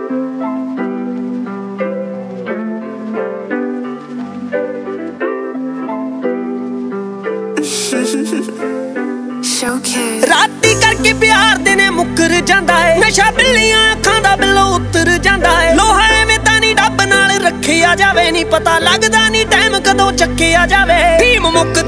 ਰਾਤੀ ਕਰਕੇ ਪਿਆਰ ਦੇ ਨੇ ਮੁੱਕਰ ਜਾਂਦਾ ਏ, ਨਸ਼ਾ ਬਿੱਲੀਆਂ ਅੱਖਾਂ ਦਾ ਬਿੱਲੋ ਉਤਰ ਜਾਂਦਾ ਏ। ਲੋਹਾ ਐਵੇਂ ਤਾਂ ਨਹੀਂ ਡੱਬ ਨਾਲ ਰੱਖਿਆ ਜਾਵੇ, ਨਹੀਂ ਪਤਾ ਲੱਗਦਾ ਨਹੀਂ ਟਾਈਮ ਕਦੋਂ ਚੱਕਿਆ ਜਾਵੇ। ਟੀਮ ਮੁੱਕ